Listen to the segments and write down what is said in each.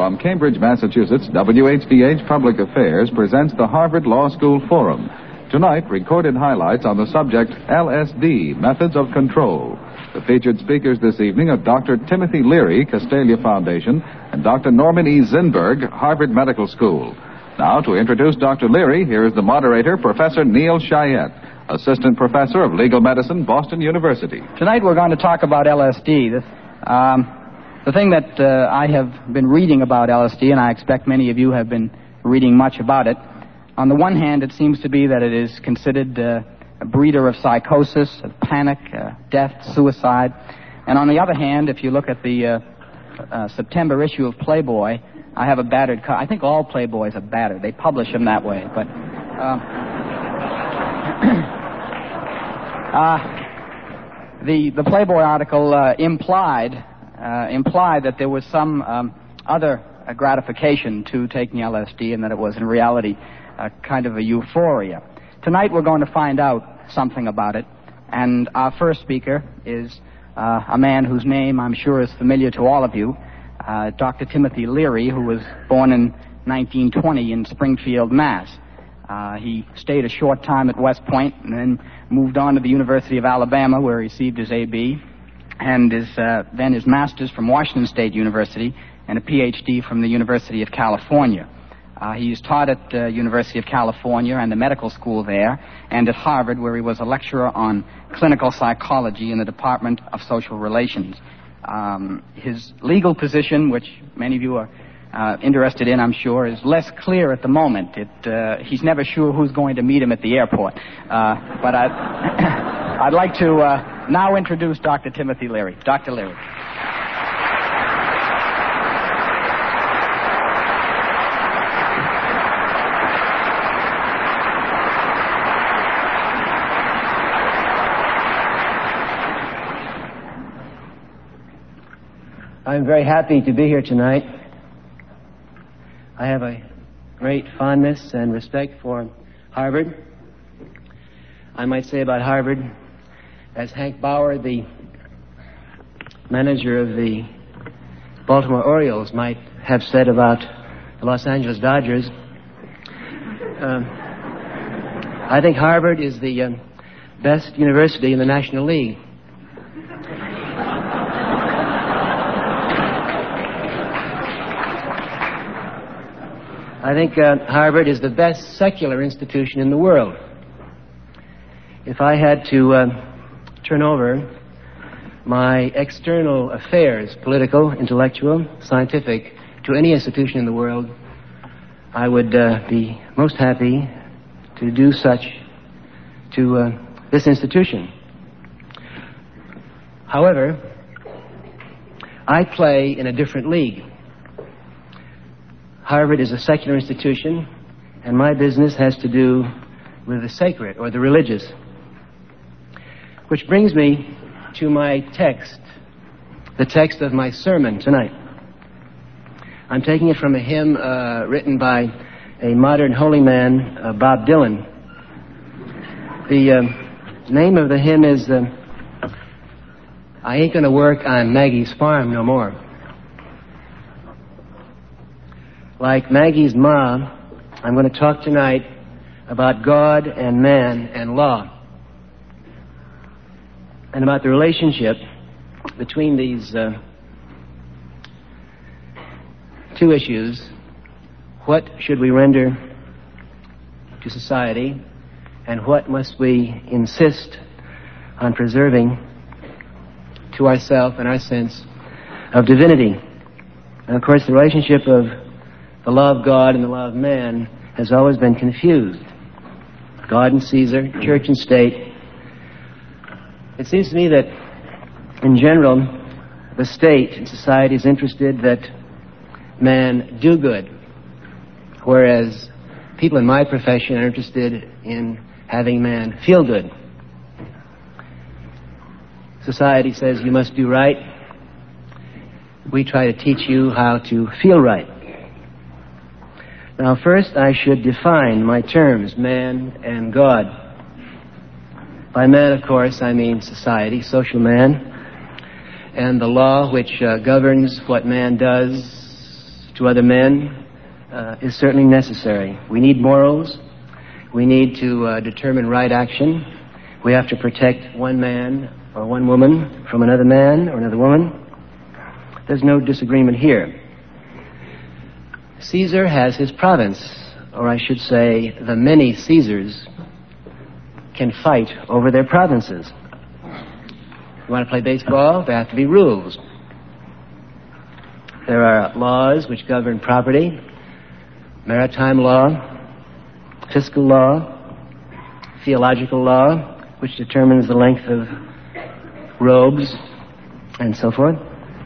From Cambridge, Massachusetts, WHDH Public Affairs presents the Harvard Law School Forum. Tonight, recorded highlights on the subject LSD, Methods of Control. The featured speakers this evening are Dr. Timothy Leary, Castalia Foundation, and Dr. Norman E. Zinberg, Harvard Medical School. Now, to introduce Dr. Leary, here is the moderator, Professor Neil Cheyette, Assistant Professor of Legal Medicine, Boston University. Tonight we're going to talk about LSD. The thing that I have been reading about LSD, and I expect many of you have been reading much about it, on the one hand, it seems to be that it is considered a breeder of psychosis, of panic, death, suicide. And on the other hand, if you look at the September issue of Playboy, I have a battered I think all Playboys are battered. They publish them that way. But the Playboy article implied that there was some other gratification to taking LSD, and that it was in reality kind of a euphoria. Tonight we're going to find out something about it, and our first speaker is a man whose name I'm sure is familiar to all of you, Dr. Timothy Leary, who was born in 1920 in Springfield, Mass. He stayed a short time at West Point and then moved on to the University of Alabama, where he received his A.B. and then his master's from Washington State University and a Ph.D. from the University of California. He's taught at the University of California and the medical school there, and at Harvard, where he was a lecturer on clinical psychology in the Department of Social Relations. His legal position, which many of you are interested in, I'm sure, is less clear at the moment. He's never sure who's going to meet him at the airport. But I'd like to now introduce Dr. Timothy Leary. Dr. Leary. I'm very happy to be here tonight. I have a great fondness and respect for Harvard. I might say about Harvard, as Hank Bauer, the manager of the Baltimore Orioles, might have said about the Los Angeles Dodgers. I think Harvard is the best university in the National League. I think Harvard is the best secular institution in the world. If I had to turn over my external affairs, political, intellectual, scientific, to any institution in the world, I would be most happy to do such to this institution. However, I play in a different league. Harvard is a secular institution, and my business has to do with the sacred or the religious. Which brings me to my text, the text of my sermon tonight. I'm taking it from a hymn written by a modern holy man, Bob Dylan. The name of the hymn is I Ain't Gonna Work on Maggie's Farm No More. Like Maggie's mom, I'm going to talk tonight about God and man and law, and about the relationship between these two issues. What should we render to society, and what must we insist on preserving to ourselves and our sense of divinity? And of course, the relationship of the law of God and the law of man has always been confused. God and Caesar, church and state. It seems to me that, in general, the state and society is interested that man do good, whereas people in my profession are interested in having man feel good. Society says you must do right. We try to teach you how to feel right. Now, first, I should define my terms, man and God. By man, of course, I mean society, social man, and the law which governs what man does to other men is certainly necessary. We need morals. We need to determine right action. We have to protect one man or one woman from another man or another woman. There's no disagreement here. Caesar has his province, or I should say, the many Caesars can fight over their provinces. You want to play baseball? There have to be rules. There are laws which govern property, maritime law, fiscal law, theological law, which determines the length of robes, and so forth.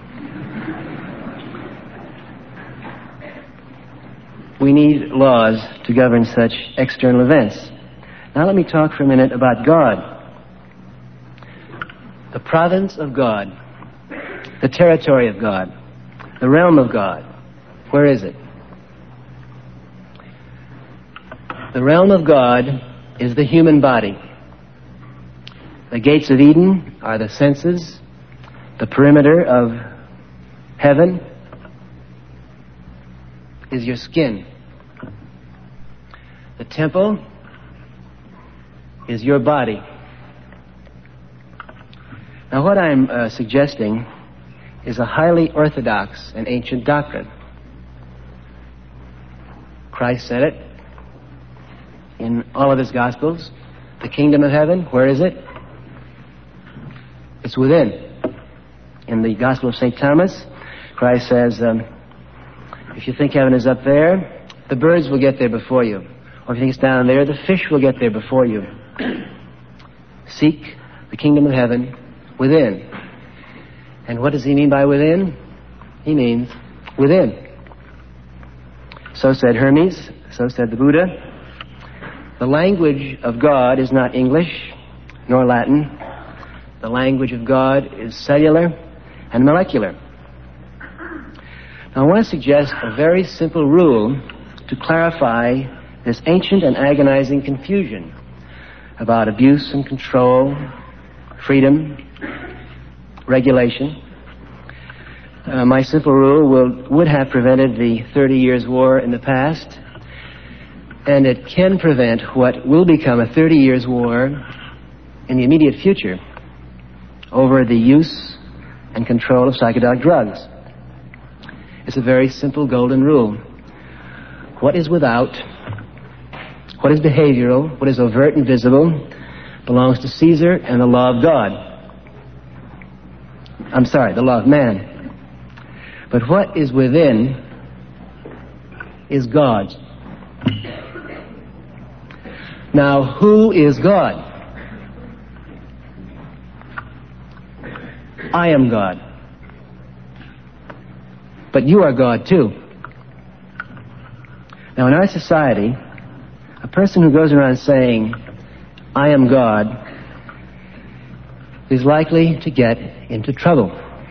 We need laws to govern such external events. Now let me talk for a minute about God. The province of God, the territory of God, the realm of God. Where is it? The realm of God is the human body. The gates of Eden are the senses. The perimeter of heaven is your skin. The temple is your body. Now what I'm suggesting is a highly orthodox and ancient doctrine. Christ said it in all of his Gospels. The kingdom of heaven, where is it? It's within. In the Gospel of St. Thomas, Christ says, if you think heaven is up there, the birds will get there before you. Or if you think it's down there, the fish will get there before you. Seek the kingdom of heaven within. And what does he mean by within? He means within. So said Hermes, so said the Buddha. The language of God is not English nor Latin. The language of God is cellular and molecular. Now I want to suggest a very simple rule to clarify this ancient and agonizing confusion about abuse and control, freedom, regulation. My simple rule would have prevented the 30 Years' War in the past, and it can prevent what will become a 30 Years' War in the immediate future over the use and control of psychedelic drugs. It's a very simple golden rule. What is without, what is behavioral, what is overt and visible, belongs to Caesar and the law of God. I'm sorry, the law of man. But what is within is God. Now, who is God? I am God. But you are God too. Now, in our society, a person who goes around saying, I am God, is likely to get into trouble.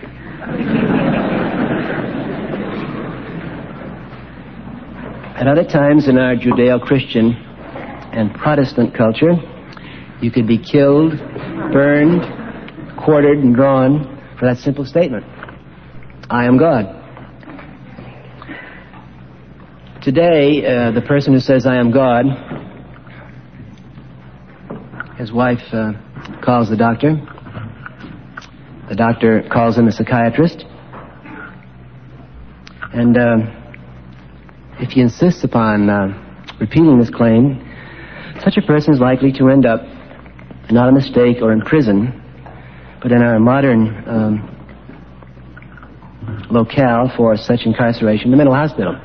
At other times in our Judeo-Christian and Protestant culture, you could be killed, burned, quartered, and drawn for that simple statement. I am God. Today, the person who says, I am God, his wife calls the doctor. The doctor calls in a psychiatrist. And if he insists upon repeating this claim, such a person is likely to end up not in the stake or in prison, but in our modern locale for such incarceration, the mental hospital.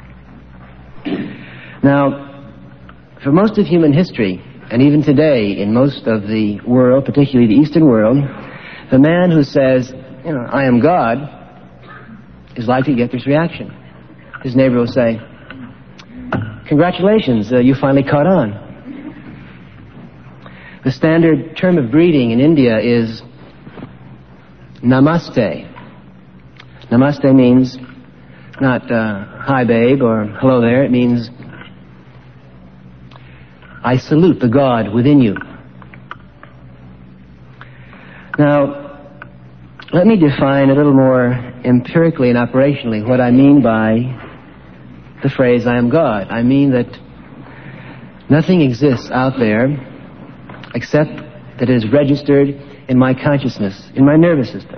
Now, for most of human history, and even today in most of the world, particularly the Eastern world, the man who says, I am God, is likely to get this reaction. His neighbor will say, congratulations, you finally caught on. The standard term of greeting in India is namaste. Namaste means not hi babe or hello there. It means I salute the God within you. Now, let me define a little more empirically and operationally what I mean by the phrase, I am God. I mean that nothing exists out there except that it is registered in my consciousness, in my nervous system.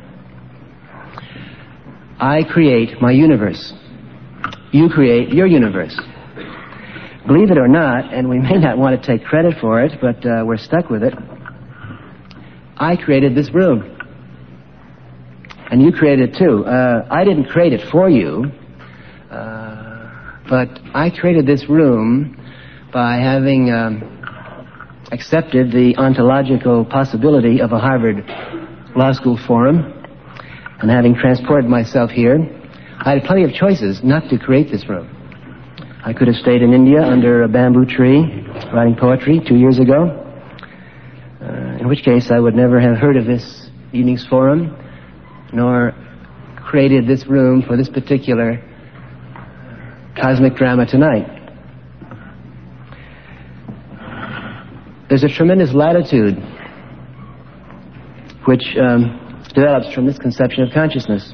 I create my universe. You create your universe. Believe it or not, and we may not want to take credit for it, but we're stuck with it, I created this room. And you created it too. I didn't create it for you, but I created this room by having accepted the ontological possibility of a Harvard Law School forum, and having transported myself here, I had plenty of choices not to create this room. I could have stayed in India under a bamboo tree writing poetry 2 years ago, in which case I would never have heard of this evening's forum, nor created this room for this particular cosmic drama tonight. There's a tremendous latitude which develops from this conception of consciousness.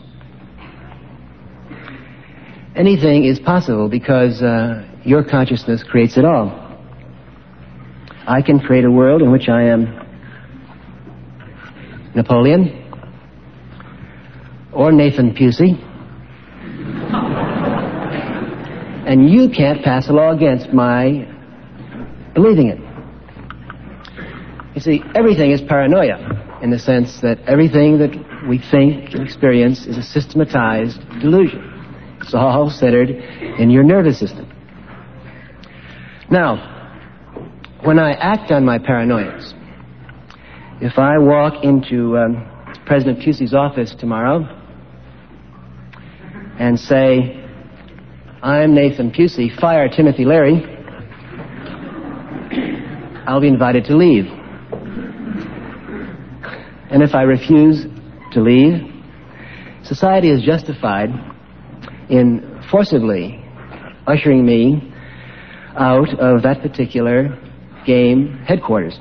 Anything is possible because your consciousness creates it all. I can create a world in which I am Napoleon or Nathan Pusey, and you can't pass a law against my believing it. You see, everything is paranoia in the sense that everything that we think and experience is a systematized delusion. It's all centered in your nervous system. Now, when I act on my paranoias, if I walk into President Pusey's office tomorrow and say, I'm Nathan Pusey, fire Timothy Leary, I'll be invited to leave. And if I refuse to leave, society is justified in forcibly ushering me out of that particular game headquarters.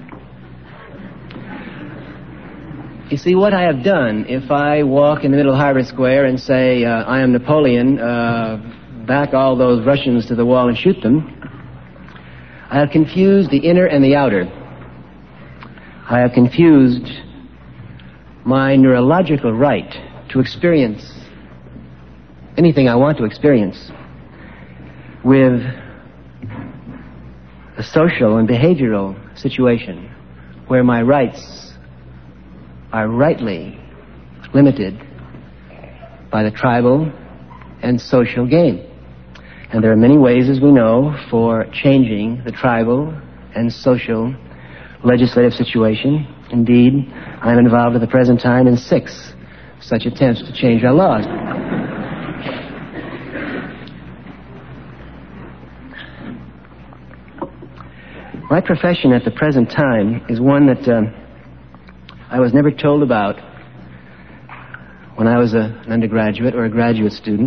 You see, what I have done, if I walk in the middle of Harvard Square and say, I am Napoleon, back all those Russians to the wall and shoot them, I have confused the inner and the outer. I have confused my neurological right to experience anything I want to experience with a social and behavioral situation where my rights are rightly limited by the tribal and social game. And there are many ways, as we know, for changing the tribal and social legislative situation. Indeed, I'm involved at the present time in 6 such attempts to change our laws. My profession at the present time is one that I was never told about when I was an undergraduate or a graduate student.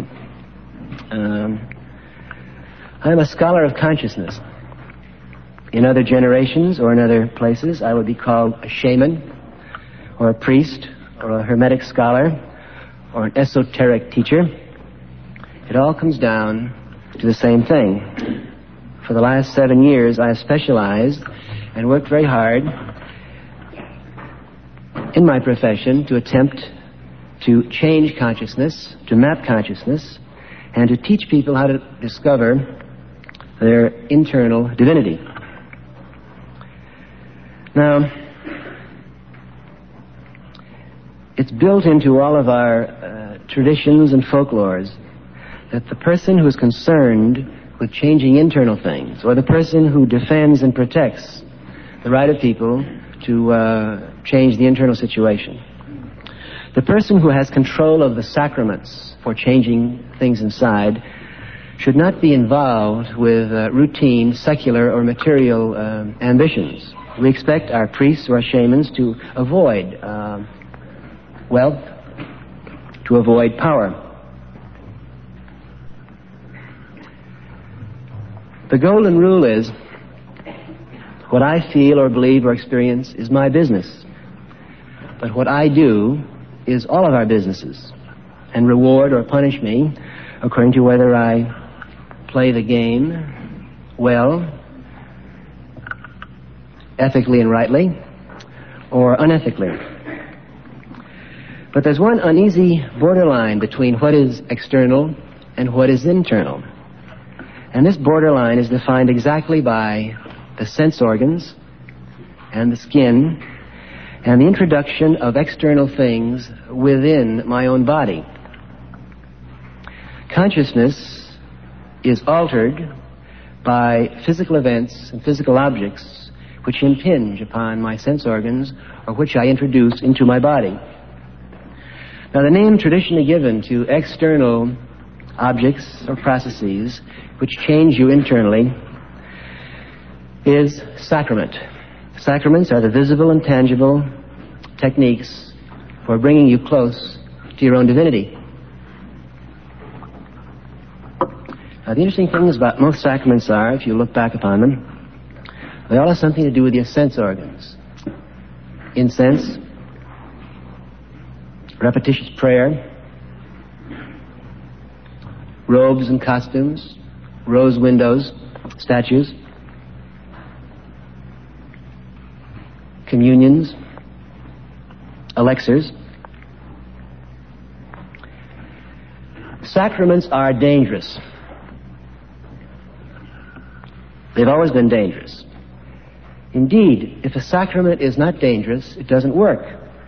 I'm a scholar of consciousness. In other generations or in other places, I would be called a shaman or a priest or a hermetic scholar or an esoteric teacher. It all comes down to the same thing. For the last 7 years, I have specialized and worked very hard in my profession to attempt to change consciousness, to map consciousness, and to teach people how to discover their internal divinity. Now, it's built into all of our traditions and folklores that the person who is concerned with changing internal things, or the person who defends and protects the right of people to change the internal situation, the person who has control of the sacraments for changing things inside, should not be involved with routine, secular, or material ambitions. We expect our priests or our shamans to avoid wealth, to avoid power. The golden rule is, what I feel or believe or experience is my business. But what I do is all of our businesses, and reward or punish me according to whether I play the game well, ethically and rightly, or unethically. But there's one uneasy borderline between what is external and what is internal. And this borderline is defined exactly by the sense organs and the skin and the introduction of external things within my own body. Consciousness is altered by physical events and physical objects which impinge upon my sense organs or which I introduce into my body. Now, the name traditionally given to external objects or processes which change you internally is sacrament. Sacraments are the visible and tangible techniques for bringing you close to your own divinity. Now, the interesting things about most sacraments are, if you look back upon them, they all have something to do with your sense organs. Incense, repetitious prayer, robes and costumes, rose windows, statues, communions, elixirs. Sacraments are dangerous. They've always been dangerous. Indeed, if a sacrament is not dangerous, it doesn't work.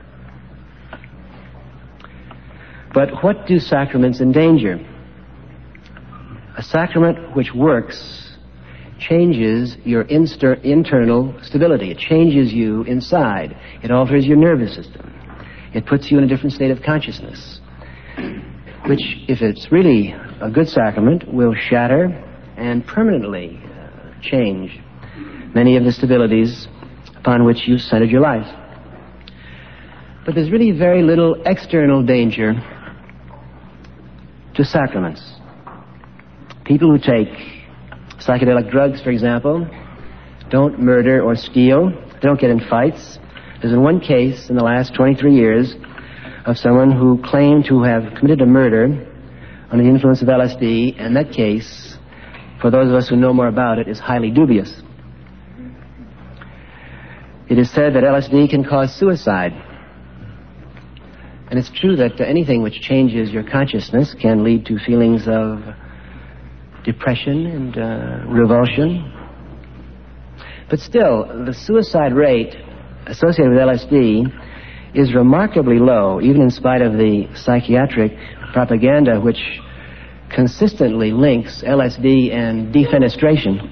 But what do sacraments endanger? A sacrament which works changes your internal stability. It changes you inside. It alters your nervous system. It puts you in a different state of consciousness, which, if it's really a good sacrament, will shatter and permanently change many of the stabilities upon which you centered your life. But there's really very little external danger to sacraments. People who take psychedelic drugs, for example, don't murder or steal. They don't get in fights. There's been one case in the last 23 years of someone who claimed to have committed a murder under the influence of LSD, and that case, for those of us who know more about it, is highly dubious. It is said that LSD can cause suicide. And it's true that anything which changes your consciousness can lead to feelings of depression and revulsion. But still, the suicide rate associated with LSD is remarkably low, even in spite of the psychiatric propaganda which consistently links LSD and defenestration.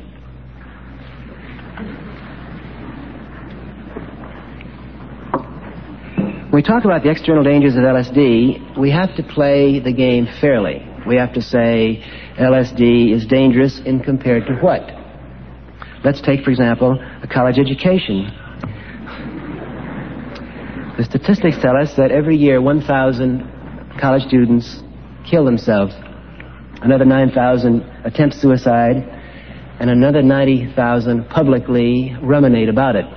When we talk about the external dangers of LSD, we have to play the game fairly. We have to say LSD is dangerous in compared to what? Let's take, for example, a college education. The statistics tell us that every year 1,000 college students kill themselves, another 9,000 attempt suicide, and another 90,000 publicly ruminate about it.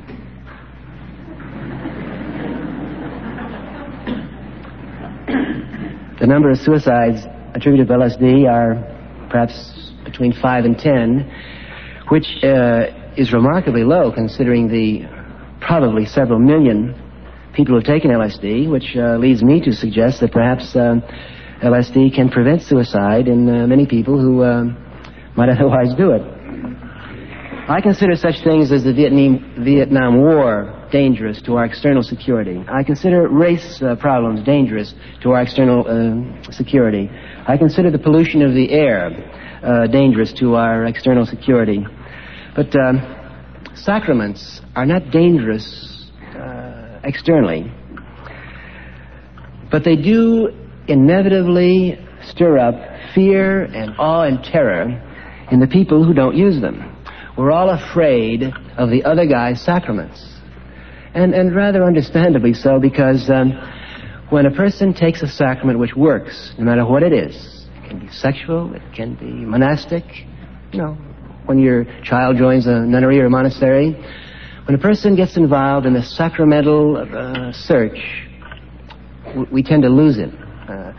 The number of suicides attributed to LSD are perhaps between 5 and 10, which is remarkably low considering the probably several million people who have taken LSD, which leads me to suggest that perhaps LSD can prevent suicide in many people who might otherwise do it. I consider such things as the Vietnam War dangerous to our external security. I consider race problems dangerous to our external security. I consider the pollution of the air dangerous to our external security. But sacraments are not dangerous externally. But they do inevitably stir up fear and awe and terror in the people who don't use them. We're all afraid of the other guy's sacraments. And rather understandably so, because when a person takes a sacrament which works, no matter what it is, it can be sexual, it can be monastic, when your child joins a nunnery or a monastery, when a person gets involved in the sacramental search, we tend to lose him.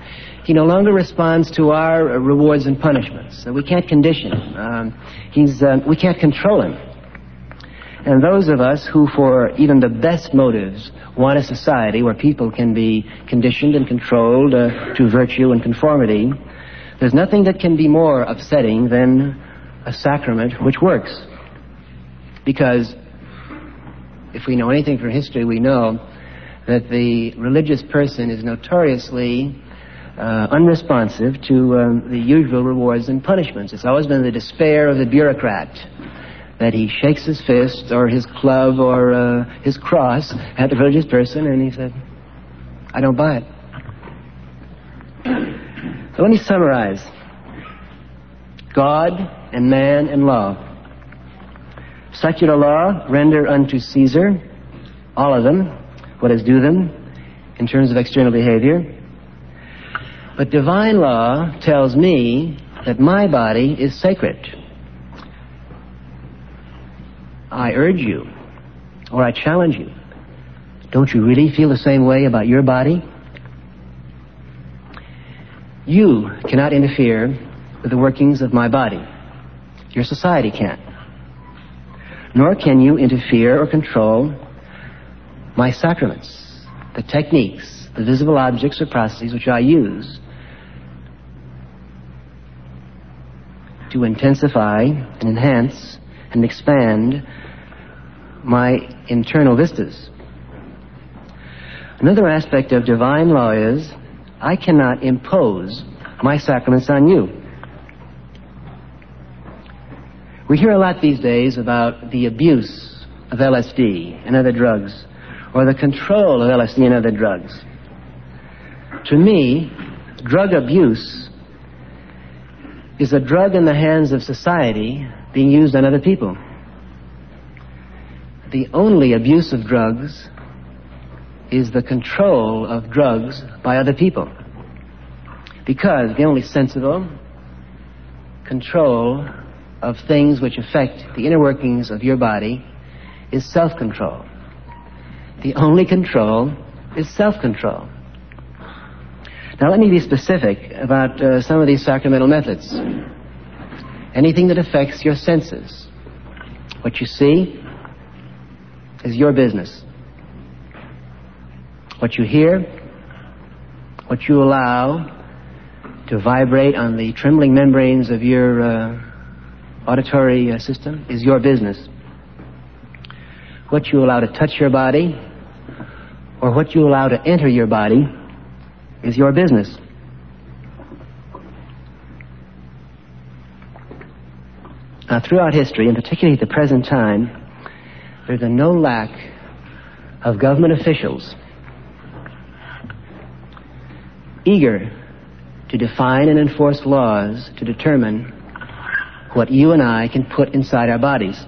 He no longer responds to our rewards and punishments. So we can't condition him. We can't control him. And those of us who, for even the best motives, want a society where people can be conditioned and controlled to virtue and conformity, there's nothing that can be more upsetting than a sacrament which works. Because if we know anything from history, we know that the religious person is notoriously unresponsive to the usual rewards and punishments. It's always been the despair of the bureaucrat that he shakes his fist or his club or his cross at the religious person, and he said, I don't buy it. So let me summarize. God and man and law. Secular law, render unto Caesar, all of them, what is due them in terms of external behavior. But divine law tells me that my body is sacred. I urge you, or I challenge you, don't you really feel the same way about your body? You cannot interfere with the workings of my body. Your society can't. Nor can you interfere or control my sacraments, the techniques, the visible objects or processes which I use to intensify and enhance and expand my internal vistas. Another aspect of divine law is I cannot impose my sacraments on you. We hear a lot these days about the abuse of LSD and other drugs, or the control of LSD and other drugs. To me, drug abuse is a drug in the hands of society being used on other people. The only abuse of drugs is the control of drugs by other people. Because the only sensible control of things which affect the inner workings of your body is self-control. The only control is self-control. Now let me be specific about some of these sacramental methods. Anything that affects your senses. What you see is your business. What you hear, what you allow to vibrate on the trembling membranes of your auditory system is your business. What you allow to touch your body or what you allow to enter your body is your business. Now, throughout history, and particularly at the present time, there's no lack of government officials eager to define and enforce laws to determine what you and I can put inside our bodies.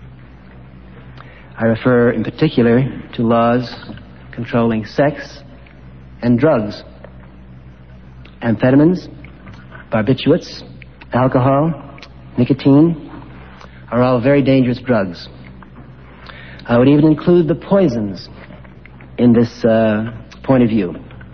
I refer in particular to laws controlling sex and drugs. Amphetamines, barbiturates, alcohol, nicotine are all very dangerous drugs. I would even include the poisons in this point of view.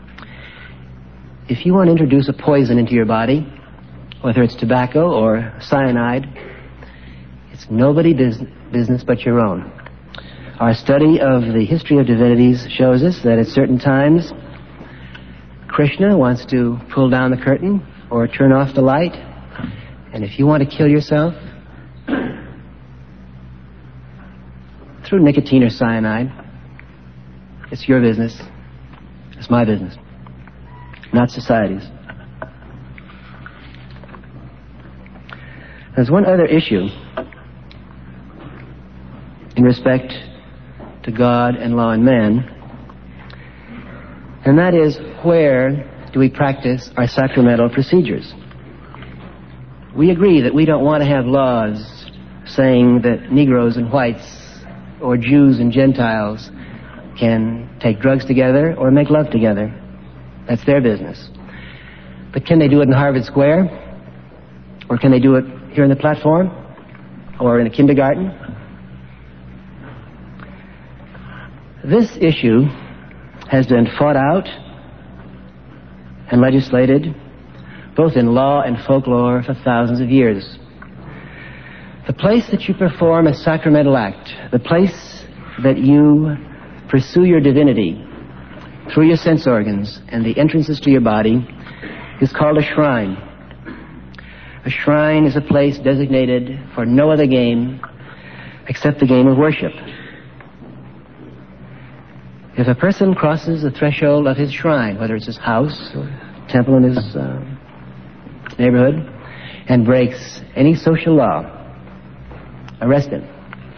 If you want to introduce a poison into your body, whether it's tobacco or cyanide, it's nobody's business but your own. Our study of the history of divinities shows us that at certain times, Krishna wants to pull down the curtain or turn off the light, and if you want to kill yourself through nicotine or cyanide, it's your business. It's my business, not society's. There's one other issue in respect to God and law and man, and that is, where do we practice our sacramental procedures? We agree that we don't want to have laws saying that Negroes and whites or Jews and Gentiles can take drugs together or make love together. That's their business. But can they do it in Harvard Square? Or can they do it here on the platform? Or in a kindergarten? This issue has been fought out and legislated, both in law and folklore, for thousands of years. The place that you perform a sacramental act, the place that you pursue your divinity through your sense organs and the entrances to your body, is called a shrine. A shrine is a place designated for no other game except the game of worship. If a person crosses the threshold of his shrine, whether it's his house or temple in his neighborhood, and breaks any social law, arrest him.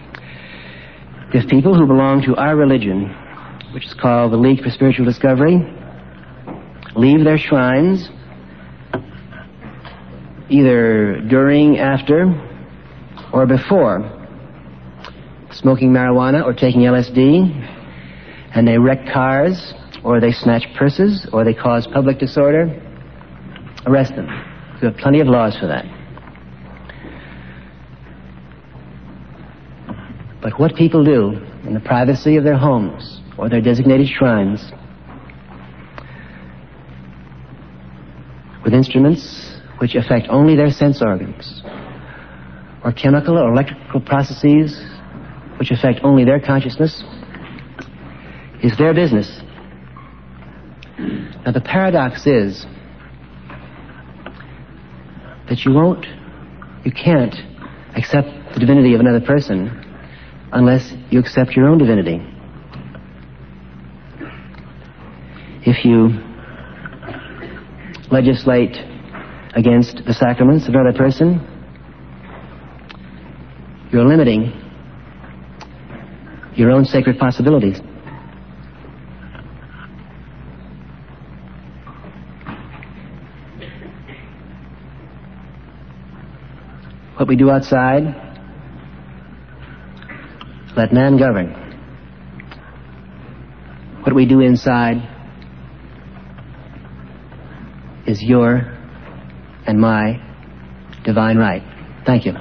If people who belong to our religion, which is called the League for Spiritual Discovery, leave their shrines, either during, after, or before smoking marijuana or taking LSD, and they wreck cars, or they snatch purses, or they cause public disorder, arrest them. There are plenty of laws for that. But what people do in the privacy of their homes or their designated shrines with instruments which affect only their sense organs, or chemical or electrical processes which affect only their consciousness, is their business. Now the paradox is that you can't accept the divinity of another person unless you accept your own divinity. If you legislate against the sacraments of another person, you're limiting your own sacred possibilities. What we do outside, let man govern. What we do inside is your and my divine right. Thank you.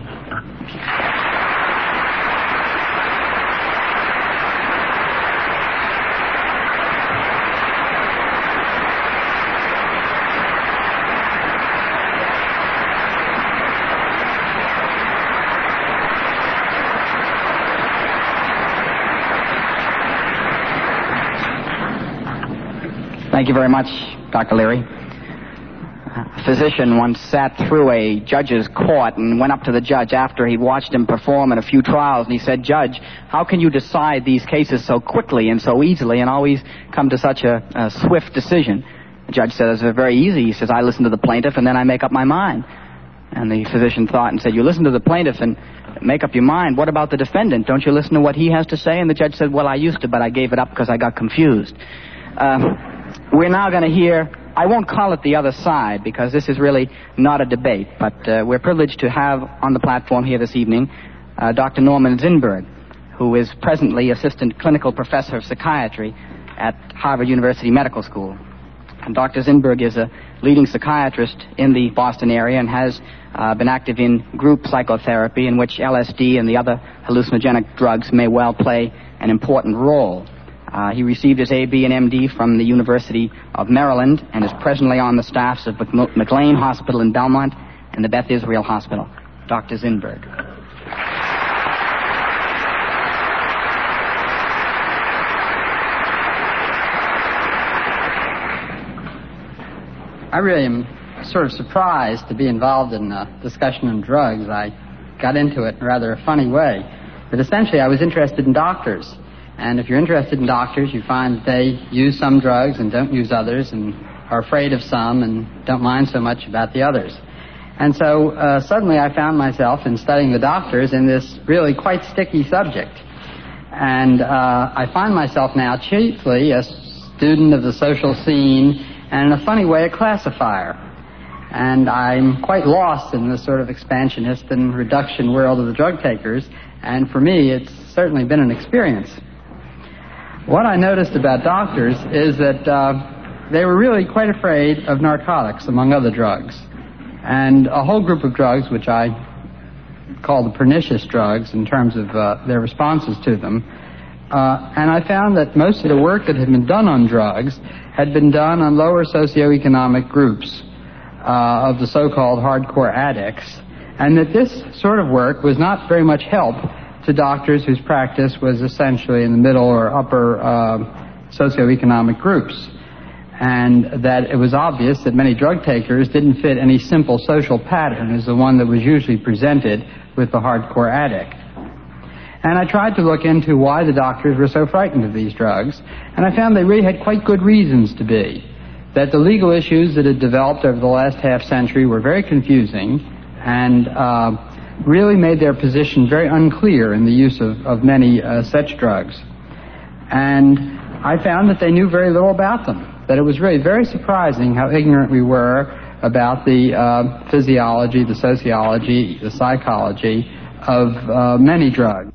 Thank you very much, Dr. Leary. A physician once sat through a judge's court and went up to the judge after he'd watched him perform in a few trials, and he said, "Judge, how can you decide these cases so quickly and so easily and always come to such a swift decision?" The judge said, "It's very easy." He says, "I listen to the plaintiff and then I make up my mind." And the physician thought and said, "You listen to the plaintiff and make up your mind. What about the defendant? Don't you listen to what he has to say?" And the judge said, "Well, I used to, but I gave it up because I got confused." We're now going to hear, I won't call it the other side because this is really not a debate, but we're privileged to have on the platform here this evening Dr. Norman Zinberg, who is presently Assistant Clinical Professor of Psychiatry at Harvard University Medical School. And Dr. Zinberg is a leading psychiatrist in the Boston area and has been active in group psychotherapy in which LSD and the other hallucinogenic drugs may well play an important role. He received his AB and MD from the University of Maryland and is presently on the staffs of McLean Hospital in Belmont and the Beth Israel Hospital. Dr. Zinberg. I really am sort of surprised to be involved in a discussion on drugs. I got into it in a rather funny way. But essentially, I was interested in doctors. And if you're interested in doctors, you find that they use some drugs and don't use others, and are afraid of some and don't mind so much about the others. And so suddenly I found myself in studying the doctors in this really quite sticky subject. And I find myself now chiefly a student of the social scene and in a funny way a classifier. And I'm quite lost in this sort of expansionist and reduction world of the drug takers, and for me it's certainly been an experience. What I noticed about doctors is that they were really quite afraid of narcotics, among other drugs. And a whole group of drugs, which I call the pernicious drugs in terms of their responses to them, And I found that most of the work that had been done on drugs had been done on lower socioeconomic groups of the so-called hardcore addicts, and that this sort of work was not very much help to doctors whose practice was essentially in the middle or upper socioeconomic groups, and that it was obvious that many drug takers didn't fit any simple social pattern as the one that was usually presented with the hardcore addict. And I tried to look into why the doctors were so frightened of these drugs, and I found they really had quite good reasons to be. That the legal issues that had developed over the last half century were very confusing and really made their position very unclear in the use of many such drugs. And I found that they knew very little about them, that it was really very surprising how ignorant we were about the physiology, the sociology, the psychology of many drugs.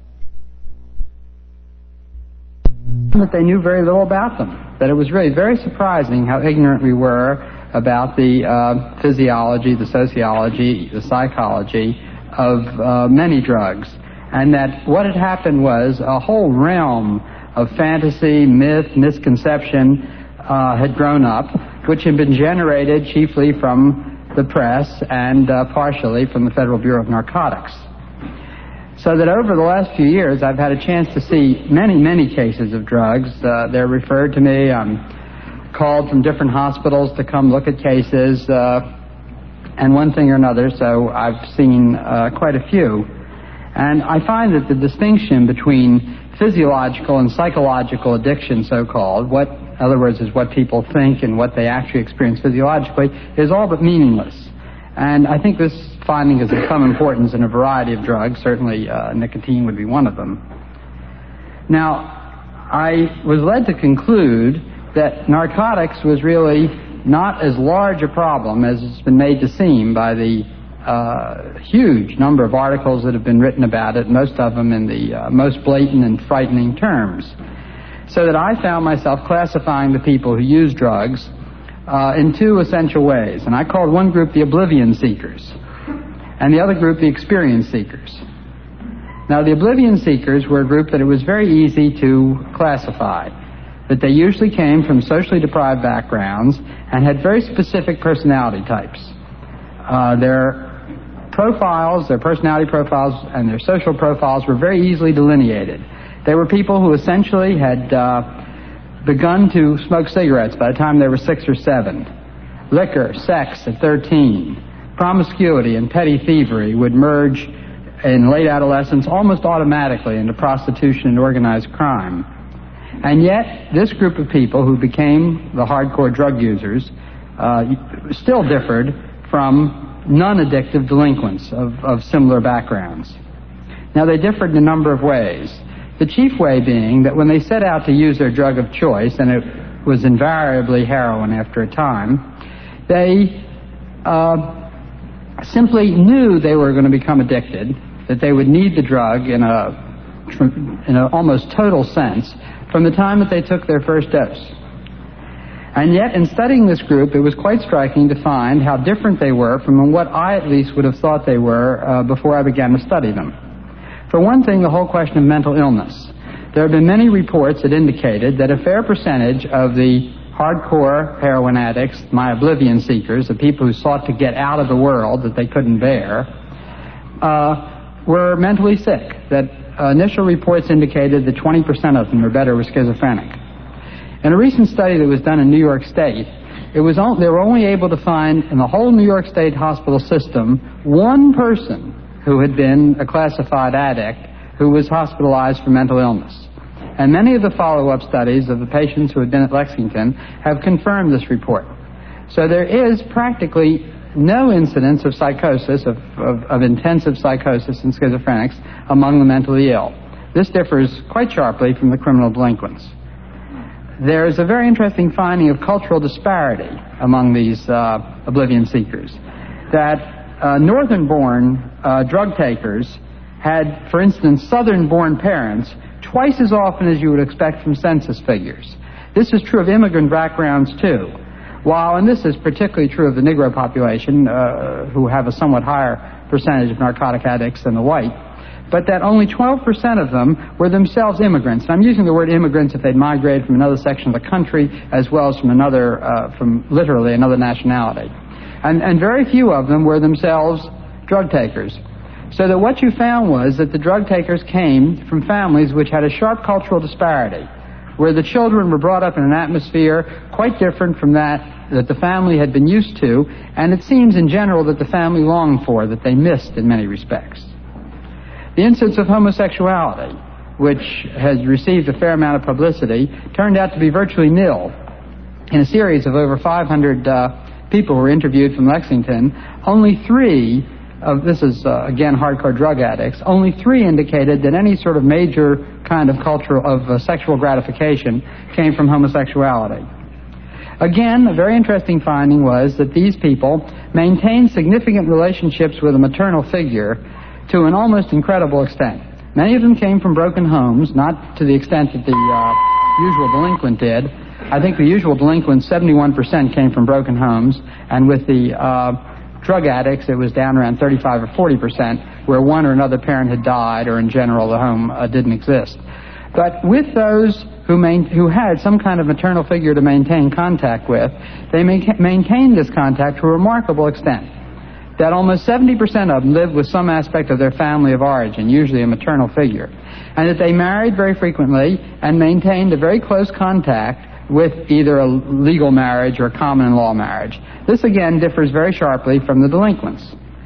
That they knew very little about them, that it was really very surprising how ignorant we were about the physiology, the sociology, the psychology of many drugs, and that what had happened was a whole realm of fantasy, myth, misconception had grown up, which had been generated chiefly from the press and partially from the Federal Bureau of Narcotics. So that over the last few years, I've had a chance to see many, many cases of drugs. They're referred to me. I'm called from different hospitals to come look at cases, and one thing or another, so I've seen quite a few. And I find that the distinction between physiological and psychological addiction, so-called, in other words, is what people think and what they actually experience physiologically, is all but meaningless. And I think this finding is of some importance in a variety of drugs. Certainly nicotine would be one of them. Now, I was led to conclude that narcotics was really not as large a problem as it's been made to seem by the huge number of articles that have been written about it, most of them in the most blatant and frightening terms. So that I found myself classifying the people who use drugs in two essential ways. And I called one group the oblivion seekers, and the other group the experience seekers. Now, the oblivion seekers were a group that it was very easy to classify, that they usually came from socially deprived backgrounds and had very specific personality types. Their profiles, their personality profiles, and their social profiles were very easily delineated. They were people who essentially had begun to smoke cigarettes by the time they were 6 or 7. Liquor, sex at 13. Promiscuity and petty thievery would merge in late adolescence almost automatically into prostitution and organized crime. And yet, this group of people who became the hardcore drug users still differed from non-addictive delinquents of similar backgrounds. Now, they differed in a number of ways. The chief way being that when they set out to use their drug of choice, and it was invariably heroin after a time, they simply knew they were going to become addicted, that they would need the drug in a almost total sense from the time that they took their first dose. And yet, in studying this group, it was quite striking to find how different they were from what I at least would have thought they were before I began to study them. For one thing, the whole question of mental illness. There have been many reports that indicated that a fair percentage of the hardcore heroin addicts, my oblivion seekers, the people who sought to get out of the world that they couldn't bear, were mentally sick. That initial reports indicated that 20% of them or better were schizophrenic. In a recent study that was done in New York State, they were only able to find in the whole New York State hospital system one person who had been a classified addict who was hospitalized for mental illness. And many of the follow-up studies of the patients who had been at Lexington have confirmed this report. So there is practically no incidence of psychosis, of intensive psychosis in schizophrenics among the mentally ill. This differs quite sharply from the criminal delinquents. There is a very interesting finding of cultural disparity among these oblivion seekers, that northern-born drug takers had, for instance, southern-born parents twice as often as you would expect from census figures. This is true of immigrant backgrounds, too. While, and this is particularly true of the Negro population, who have a somewhat higher percentage of narcotic addicts than the white, but that only 12% of them were themselves immigrants. And I'm using the word immigrants if they'd migrated from another section of the country as well as from literally another nationality. And very few of them were themselves drug takers. So that what you found was that the drug takers came from families which had a sharp cultural disparity, where the children were brought up in an atmosphere quite different from that the family had been used to, and it seems in general that the family longed for, that they missed in many respects. The incidence of homosexuality, which has received a fair amount of publicity, turned out to be virtually nil. In a series of over 500 people who were interviewed from Lexington, only 3 this is, again, hardcore drug addicts, only 3 indicated that any sort of major kind of culture of sexual gratification came from homosexuality. Again, a very interesting finding was that these people maintained significant relationships with a maternal figure to an almost incredible extent. Many of them came from broken homes, not to the extent that the usual delinquent did. I think the usual delinquent, 71% came from broken homes, and with the drug addicts, it was down around 35 or 40%, where one or another parent had died, or in general the home didn't exist. But with those who had some kind of maternal figure to maintain contact with, they maintained this contact to a remarkable extent. That almost 70% of them lived with some aspect of their family of origin, usually a maternal figure, and that they married very frequently and maintained a very close contact with either a legal marriage or common-law marriage. This, again, differs very sharply from the delinquents.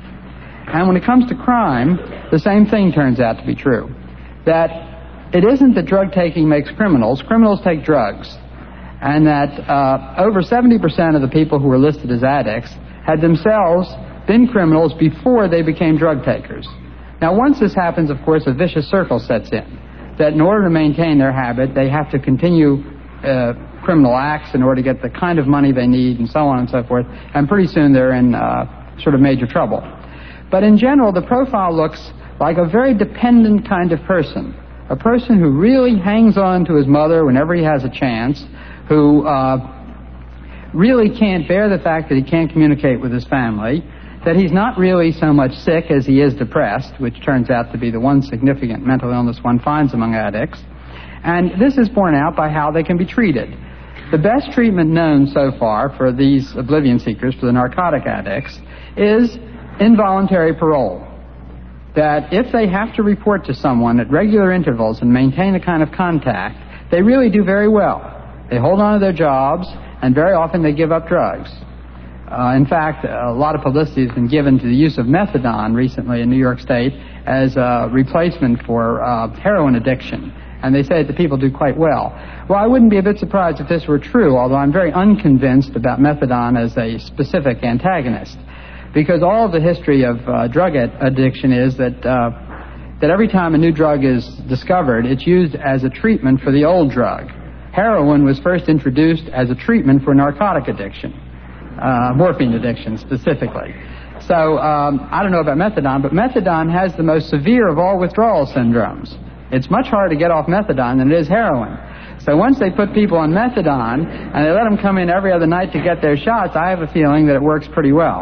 And when it comes to crime, the same thing turns out to be true. That it isn't that drug taking makes criminals. Criminals take drugs. And that over 70% of the people who were listed as addicts had themselves been criminals before they became drug takers. Now, once this happens, of course, a vicious circle sets in. That in order to maintain their habit, they have to continue criminal acts in order to get the kind of money they need, and so on and so forth, and pretty soon they're in sort of major trouble. But in general, the profile looks like a very dependent kind of person, a person who really hangs on to his mother whenever he has a chance, who really can't bear the fact that he can't communicate with his family, that he's not really so much sick as he is depressed, which turns out to be the one significant mental illness one finds among addicts. And this is borne out by how they can be treated. The best treatment known so far for these oblivion seekers, for the narcotic addicts, is involuntary parole. That if they have to report to someone at regular intervals and maintain a kind of contact, they really do very well. They hold on to their jobs, and very often they give up drugs. In fact, a lot of publicity has been given to the use of methadone recently in New York State as a replacement for heroin addiction. And they say that the people do quite well. Well, I wouldn't be a bit surprised if this were true, although I'm very unconvinced about methadone as a specific antagonist. Because all of the history of drug addiction is that every time a new drug is discovered, it's used as a treatment for the old drug. Heroin was first introduced as a treatment for narcotic addiction, morphine addiction specifically. So I don't know about methadone, but methadone has the most severe of all withdrawal syndromes. It's much harder to get off methadone than it is heroin. So once they put people on methadone and they let them come in every other night to get their shots, I have a feeling that it works pretty well.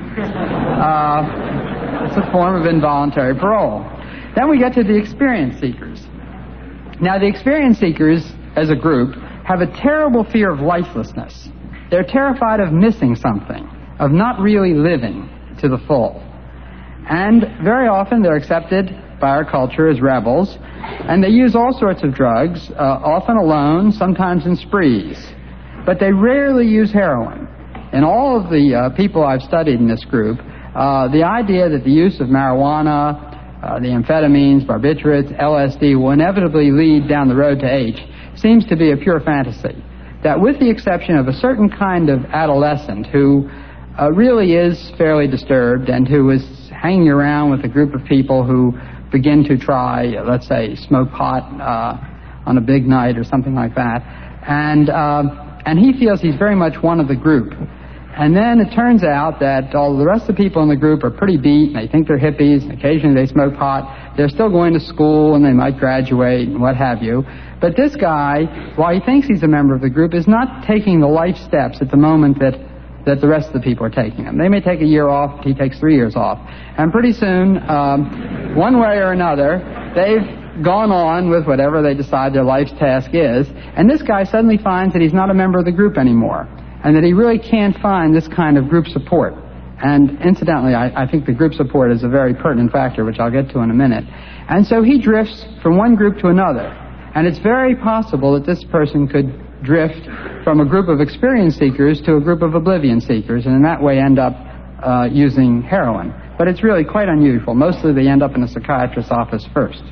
It's a form of involuntary parole. Then we get to the experience seekers. Now, the experience seekers, as a group, have a terrible fear of lifelessness. They're terrified of missing something, of not really living to the full. And very often they're accepted by our culture as rebels, and they use all sorts of drugs, often alone, sometimes in sprees. But they rarely use heroin. In all of the people I've studied in this group, the idea that the use of marijuana, the amphetamines, barbiturates, LSD will inevitably lead down the road to H seems to be a pure fantasy. That with the exception of a certain kind of adolescent who really is fairly disturbed and who is hanging around with a group of people who begin to try, let's say, smoke pot on a big night or something like that, and he feels he's very much one of the group. And then it turns out that all the rest of the people in the group are pretty beat, and they think they're hippies, and occasionally they smoke pot. They're still going to school, and they might graduate, and what have you. But this guy, while he thinks he's a member of the group, is not taking the life steps at the moment that that the rest of the people are taking them. They may take a year off, he takes 3 years off. And pretty soon, one way or another, they've gone on with whatever they decide their life's task is, and this guy suddenly finds that he's not a member of the group anymore, and that he really can't find this kind of group support. And incidentally, I think the group support is a very pertinent factor, which I'll get to in a minute. And so he drifts from one group to another. And it's very possible that this person could drift from a group of experience seekers to a group of oblivion seekers, and in that way end up using heroin. But it's really quite unusual. Mostly they end up in a psychiatrist's office first.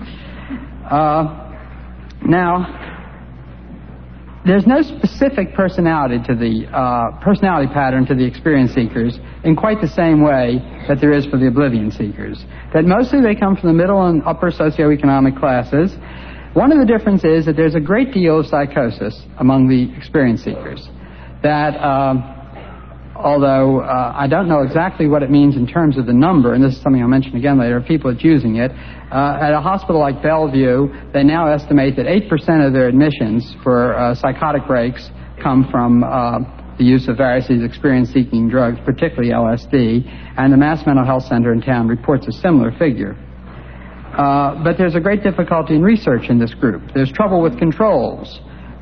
Now, there's no specific personality to the personality pattern to the experience seekers in quite the same way that there is for the oblivion seekers. That mostly they come from the middle and upper socioeconomic classes. One of the differences is that there's a great deal of psychosis among the experience seekers. That, although I don't know exactly what it means in terms of the number, and this is something I'll mention again later, of people that's using it, at a hospital like Bellevue, they now estimate that 8% of their admissions for psychotic breaks come from the use of various experience-seeking drugs, particularly LSD, and the Mass Mental Health Center in town reports a similar figure. But there's a great difficulty in research in this group. There's trouble with controls.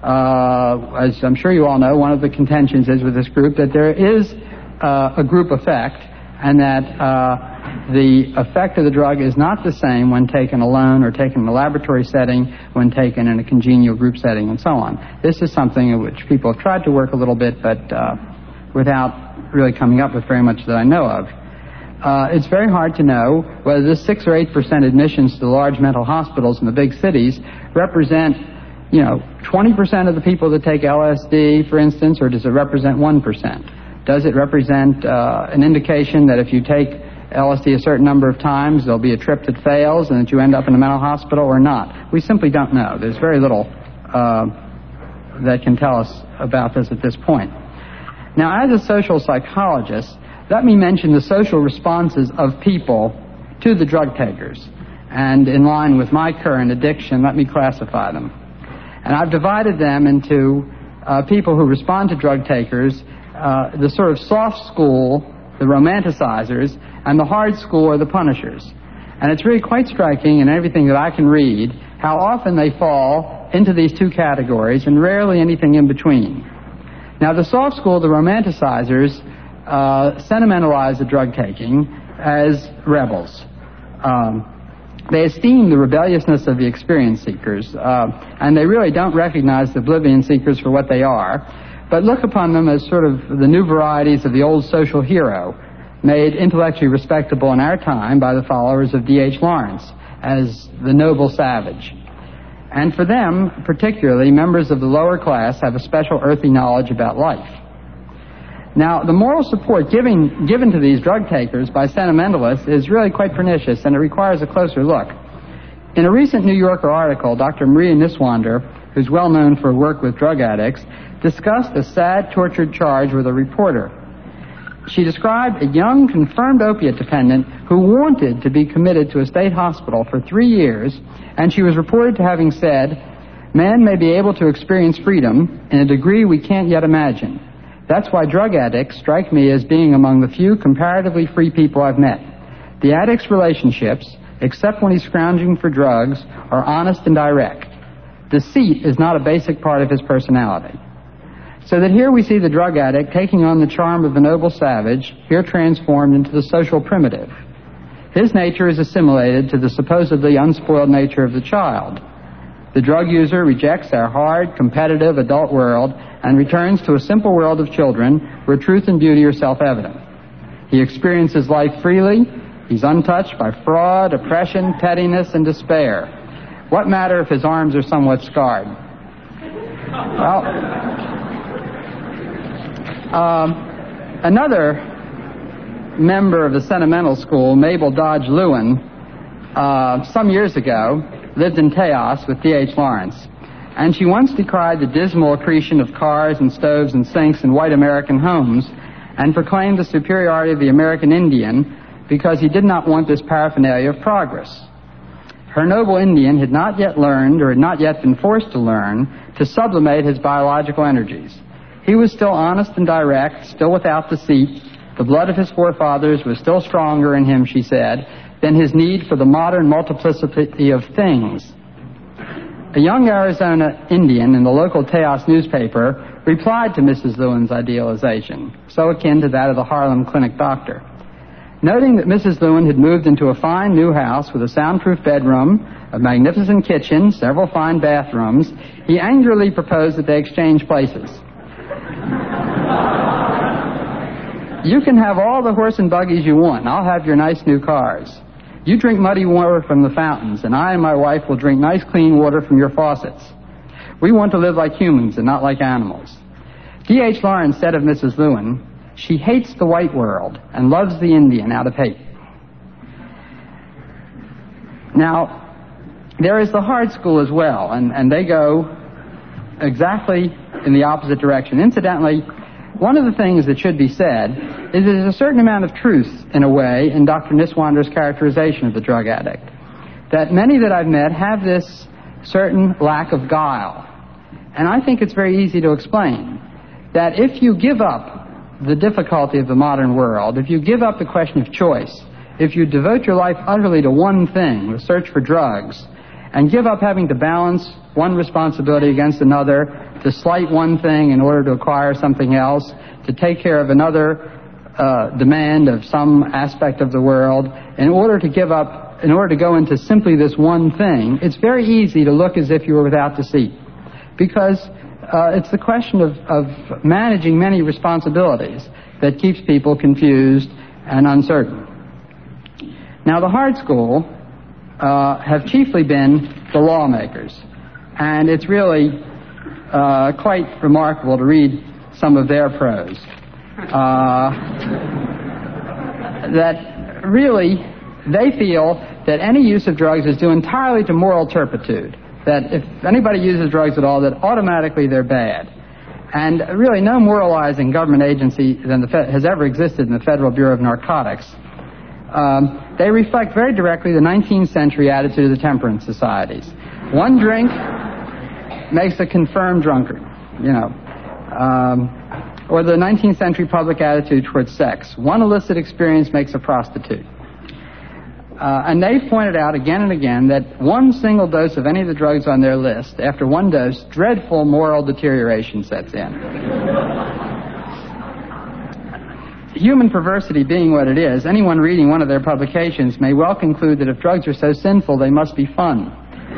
As I'm sure you all know, one of the contentions is with this group that there is a group effect, and that the effect of the drug is not the same when taken alone or taken in a laboratory setting, when taken in a congenial group setting, and so on. This is something in which people have tried to work a little bit, but without really coming up with very much that I know of. It's very hard to know whether this 6 or 8% admissions to the large mental hospitals in the big cities represent, 20% of the people that take LSD, for instance, or does it represent 1%? Does it represent an indication that if you take LSD a certain number of times, there'll be a trip that fails and that you end up in a mental hospital or not? We simply don't know. There's very little that can tell us about this at this point. Now, as a social psychologist, let me mention the social responses of people to the drug takers. And in line with my current addiction, let me classify them. And I've divided them into people who respond to drug takers, the sort of soft school, the romanticizers, and the hard school or the punishers. And it's really quite striking in everything that I can read how often they fall into these two categories and rarely anything in between. Now, the soft school, the romanticizers, sentimentalize the drug taking as rebels. They esteem the rebelliousness of the experience seekers, and they really don't recognize the oblivion seekers for what they are, but look upon them as sort of the new varieties of the old social hero, made intellectually respectable in our time by the followers of D.H. Lawrence as the noble savage. And for them, particularly, members of the lower class have a special earthy knowledge about life. Now, the moral support given to these drug takers by sentimentalists is really quite pernicious, and it requires a closer look. In a recent New Yorker article, Dr. Maria Niswander, who's well known for her work with drug addicts, discussed a sad, tortured charge with a reporter. She described a young, confirmed opiate dependent who wanted to be committed to a state hospital for 3 years, and she was reported to having said, "Man may be able to experience freedom in a degree we can't yet imagine. That's why drug addicts strike me as being among the few comparatively free people I've met. The addict's relationships, except when he's scrounging for drugs, are honest and direct. Deceit is not a basic part of his personality." So that here we see the drug addict taking on the charm of the noble savage, here transformed into the social primitive. His nature is assimilated to the supposedly unspoiled nature of the child. The drug user rejects our hard, competitive adult world and returns to a simple world of children where truth and beauty are self-evident. He experiences life freely. He's untouched by fraud, oppression, pettiness, and despair. What matter if his arms are somewhat scarred? Well, another member of the sentimental school, Mabel Dodge Lewin, some years ago, lived in Taos with D.H. Lawrence. And she once decried the dismal accretion of cars and stoves and sinks in white American homes and proclaimed the superiority of the American Indian because he did not want this paraphernalia of progress. Her noble Indian had not yet learned, or had not yet been forced to learn, to sublimate his biological energies. He was still honest and direct, still without deceit. The blood of his forefathers was still stronger in him, she said, than his need for the modern multiplicity of things. A young Arizona Indian in the local Tejas newspaper replied to Mrs. Lewin's idealization, so akin to that of the Harlem Clinic doctor. Noting that Mrs. Lewin had moved into a fine new house with a soundproof bedroom, a magnificent kitchen, several fine bathrooms, he angrily proposed that they exchange places. You can have all the horse and buggies you want, and I'll have your nice new cars. You drink muddy water from the fountains, and I and my wife will drink nice clean water from your faucets. We want to live like humans and not like animals. D.H. Lawrence said of Mrs. Lewin, she hates the white world and loves the Indian out of hate. Now, there is the hard school as well, and they go exactly in the opposite direction. Incidentally, one of the things that should be said is there's a certain amount of truth, in a way, in Dr. Niswander's characterization of the drug addict. That many that I've met have this certain lack of guile. And I think it's very easy to explain that if you give up the difficulty of the modern world, if you give up the question of choice, if you devote your life utterly to one thing, the search for drugs, and give up having to balance one responsibility against another, to slight one thing in order to acquire something else, to take care of another demand of some aspect of the world, in order to go into simply this one thing, it's very easy to look as if you were without deceit. Because it's the question of managing many responsibilities that keeps people confused and uncertain. Now, the hard school have chiefly been the lawmakers. And it's really quite remarkable to read some of their prose. That really, they feel that any use of drugs is due entirely to moral turpitude. That if anybody uses drugs at all, that automatically they're bad. And really no moralizing government agency has ever existed in the Federal Bureau of Narcotics. They reflect very directly the 19th century attitude of the temperance societies. One drink makes a confirmed drunkard, or the 19th century public attitude towards sex. One illicit experience makes a prostitute. And they've pointed out again and again that one single dose of any of the drugs on their list, after one dose, dreadful moral deterioration sets in. Human perversity being what it is, anyone reading one of their publications may well conclude that if drugs are so sinful, they must be fun.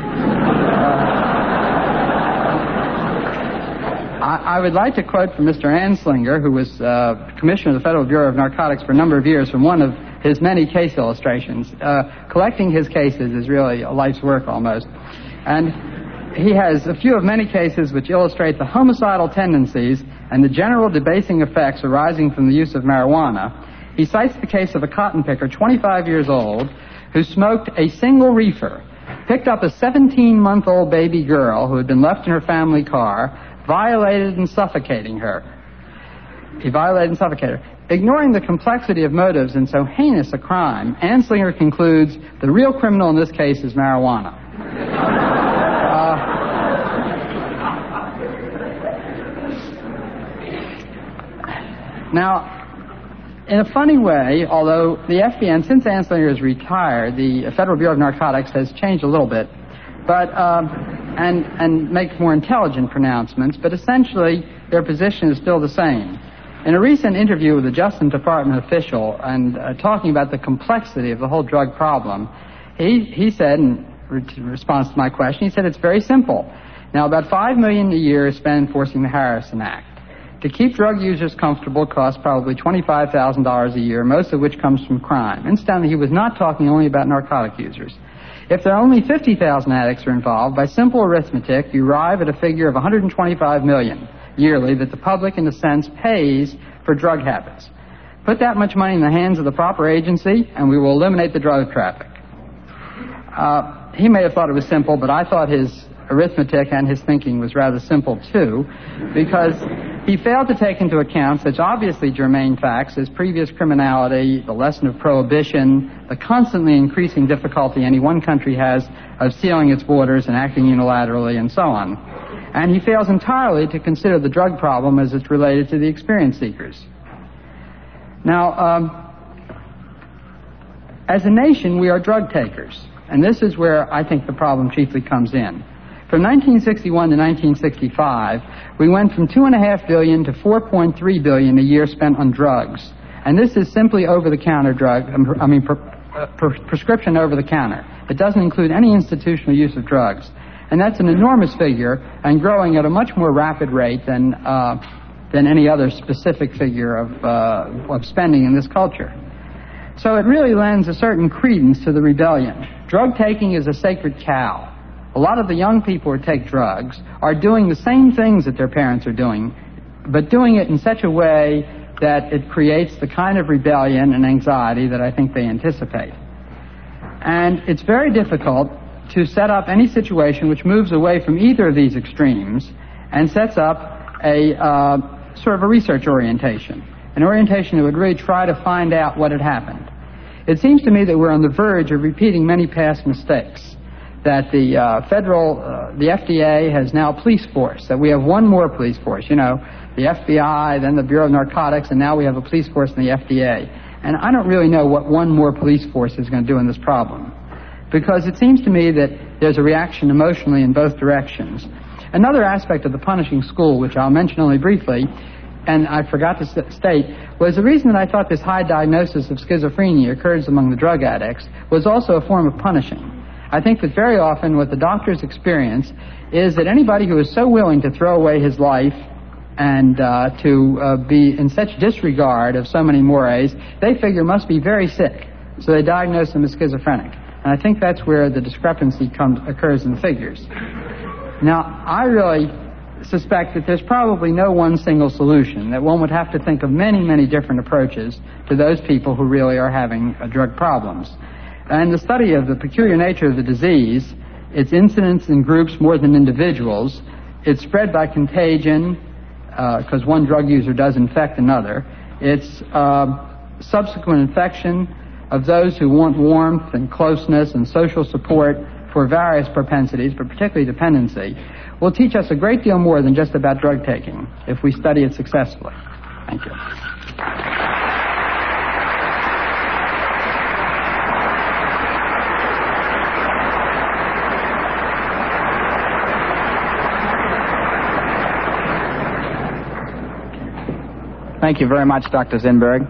I would like to quote from Mr. Anslinger, who was Commissioner of the Federal Bureau of Narcotics for a number of years, from one of his many case illustrations. Collecting his cases is really a life's work almost. And he has a few of many cases which illustrate the homicidal tendencies and the general debasing effects arising from the use of marijuana. He cites the case of a cotton picker, 25 years old, who smoked a single reefer, picked up a 17-month-old baby girl who had been left in her family car, violated and suffocating her. He violated and suffocated her. Ignoring the complexity of motives in so heinous a crime, Anslinger concludes the real criminal in this case is marijuana. Now, in a funny way, although the FBI, since Anslinger is retired, the Federal Bureau of Narcotics has changed a little bit, but and make more intelligent pronouncements, but essentially their position is still the same. In a recent interview with a Justice Department official and talking about the complexity of the whole drug problem, he said, in response to my question, he said it's very simple. Now, about $5 million a year is spent enforcing the Harrison Act. To keep drug users comfortable costs probably $25,000 a year, most of which comes from crime. Incidentally, he was not talking only about narcotic users. If there are only 50,000 addicts are involved, by simple arithmetic, you arrive at a figure of $125 million yearly that the public, in a sense, pays for drug habits. Put that much money in the hands of the proper agency, and we will eliminate the drug traffic. He may have thought it was simple, but I thought his arithmetic and his thinking was rather simple, too, because he failed to take into account such obviously germane facts as previous criminality, the lesson of prohibition, the constantly increasing difficulty any one country has of sealing its borders and acting unilaterally, and so on. And he fails entirely to consider the drug problem as it's related to the experience seekers. Now, as a nation, we are drug takers, and this is where I think the problem chiefly comes in. From 1961 to 1965, we went from $2.5 billion to $4.3 billion a year spent on drugs. And this is simply over-the-counter prescription over-the-counter. It doesn't include any institutional use of drugs. And that's an enormous figure and growing at a much more rapid rate than any other specific figure of spending in this culture. So it really lends a certain credence to the rebellion. Drug taking is a sacred cow. A lot of the young people who take drugs are doing the same things that their parents are doing, but doing it in such a way that it creates the kind of rebellion and anxiety that I think they anticipate. And it's very difficult to set up any situation which moves away from either of these extremes and sets up a sort of a research orientation, an orientation that would really try to find out what had happened. It seems to me that we're on the verge of repeating many past mistakes, that the the FDA has now a police force, that we have one more police force, the FBI, then the Bureau of Narcotics, and now we have a police force in the FDA. And I don't really know what one more police force is going to do in this problem, because it seems to me that there's a reaction emotionally in both directions. Another aspect of the punishing school, which I'll mention only briefly, and I forgot to state, was the reason that I thought this high diagnosis of schizophrenia occurs among the drug addicts was also a form of punishing. I think that very often what the doctors experience is that anybody who is so willing to throw away his life and to be in such disregard of so many mores, they figure must be very sick. So they diagnose him as schizophrenic. And I think that's where the discrepancy occurs in the figures. Now, I really suspect that there's probably no one single solution, that one would have to think of many, many different approaches to those people who really are having drug problems. And the study of the peculiar nature of the disease, its incidence in groups more than individuals, its spread by contagion, because one drug user does infect another, its subsequent infection of those who want warmth and closeness and social support for various propensities, but particularly dependency, will teach us a great deal more than just about drug taking if we study it successfully. Thank you. Thank you very much, Dr. Zinberg.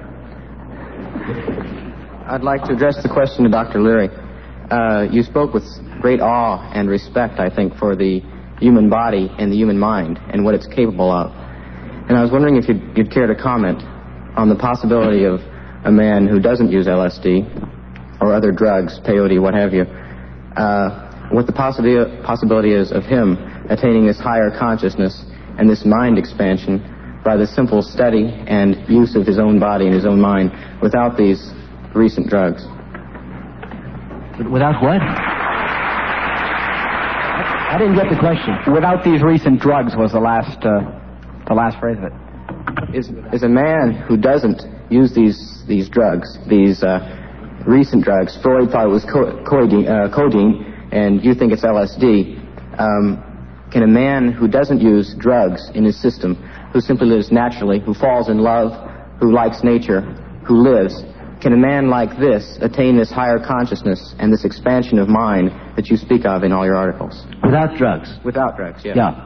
I'd like to address the question to Dr. Leary. You spoke with great awe and respect, I think, for the human body and the human mind and what it's capable of. And I was wondering if you'd care to comment on the possibility of a man who doesn't use LSD or other drugs, peyote, what have you, what the possibility is of him attaining this higher consciousness and this mind expansion by the simple study and use of his own body and his own mind without these recent drugs. Without what? I didn't get the question. Without these recent drugs was the last phrase of it. Is a man who doesn't use these drugs, these recent drugs, Freud thought it was codeine, and you think it's LSD, can a man who doesn't use drugs in his system, who simply lives naturally, who falls in love, who likes nature, who lives, can a man like this attain this higher consciousness and this expansion of mind that you speak of in all your articles? Without drugs? Without drugs, yeah. Yeah.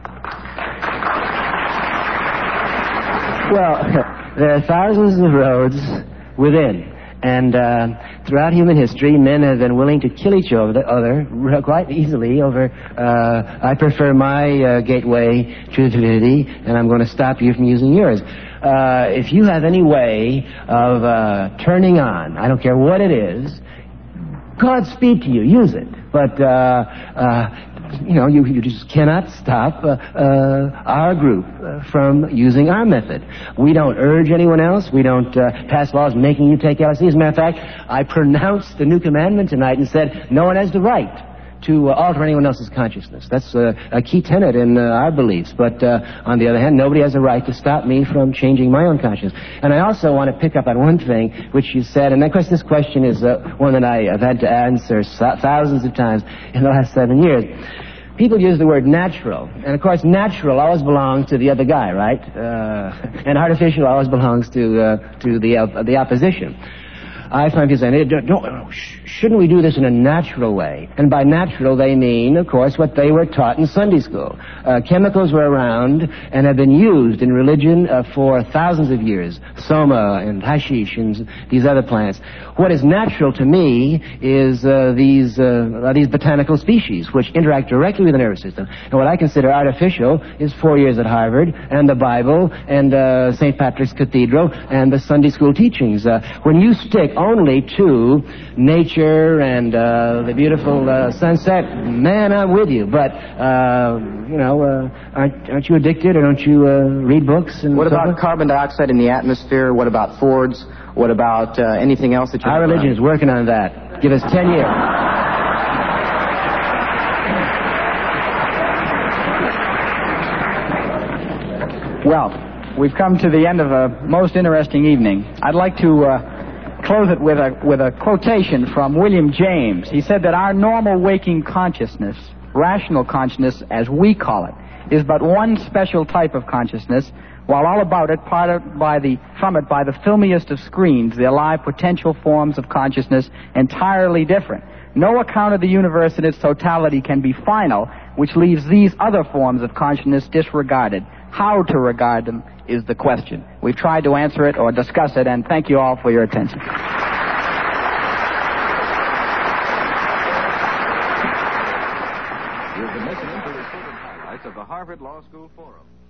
Well, there are thousands of roads within. And throughout human history, men have been willing to kill each other quite easily over, I prefer my gateway to divinity, and I'm going to stop you from using yours. If you have any way of turning on, I don't care what it is, Godspeed to you, use it. But, you just cannot stop our group from using our method. We don't urge anyone else. We don't pass laws making you take LSD. As a matter of fact, I pronounced the new commandment tonight and said no one has the right to alter anyone else's consciousness. That's a key tenet in our beliefs. But on the other hand, nobody has a right to stop me from changing my own consciousness. And I also want to pick up on one thing which you said, and of course this question is one that I have had to answer thousands of times in the last 7 years. people use the word natural, and of course natural always belongs to the other guy, right? And artificial always belongs to the opposition. I find people saying, shouldn't we do this in a natural way? And by natural, they mean, of course, what they were taught in Sunday school. Chemicals were around and have been used in religion for thousands of years. Soma and hashish and these other plants. What is natural to me is these botanical species, which interact directly with the nervous system. And what I consider artificial is 4 years at Harvard and the Bible and St. Patrick's Cathedral and the Sunday school teachings. When you stick only to nature and the beautiful sunset, man, I'm with you. But aren't you addicted, or don't you read books? And what about carbon dioxide in the atmosphere? What about Fords? What about anything else that you? Our religion is working on that. Give us 10 years. Well, we've come to the end of a most interesting evening. I'd like to close it with a quotation from William James. He said that our normal waking consciousness, rational consciousness as we call it, is but one special type of consciousness, while all about it, parted from it by the filmiest of screens, the alive potential forms of consciousness entirely different. No account of the universe in its totality can be final, which leaves these other forms of consciousness disregarded. How to regard them is the question. We've tried to answer it or discuss it, and thank you all for your attention. You've been listening to recorded highlights of the Harvard Law School Forum.